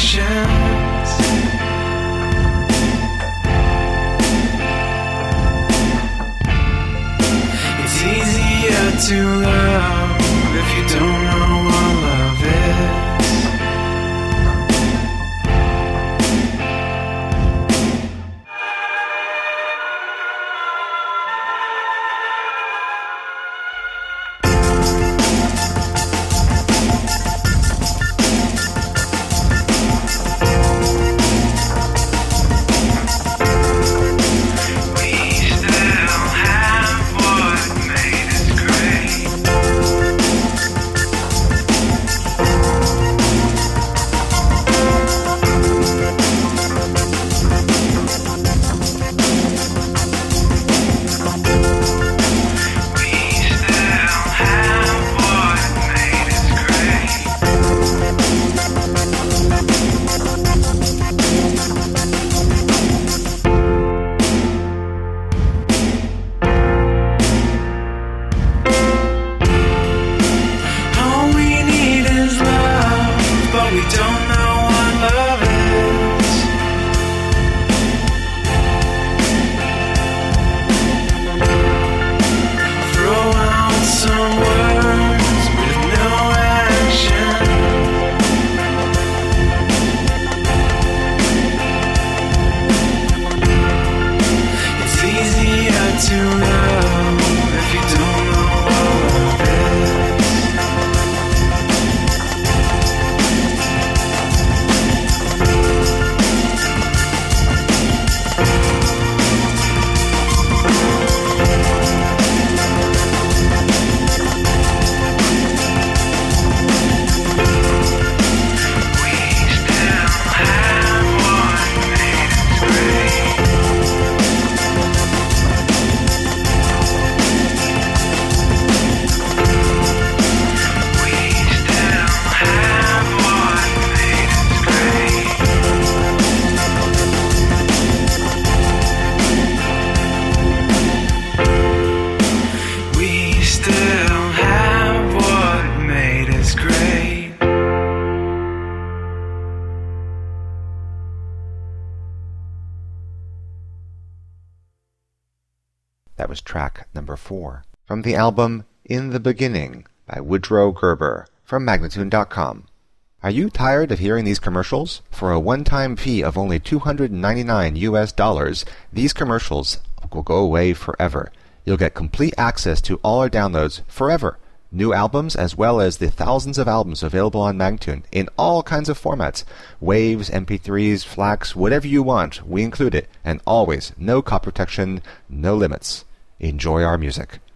actions. It's easier to love if you don't know what love is. That was track number 4 from the album In the Beginning by Woodrow Gerber from Magnatune.com. Are you tired of hearing these commercials? For a one-time fee of only $299, these commercials will go away forever. You'll get complete access to all our downloads forever. New albums as well as the thousands of albums available on Magnatune in all kinds of formats. Waves, MP3s, FLACs, whatever you want, we include it. And always, no copy protection, no limits. Enjoy our music.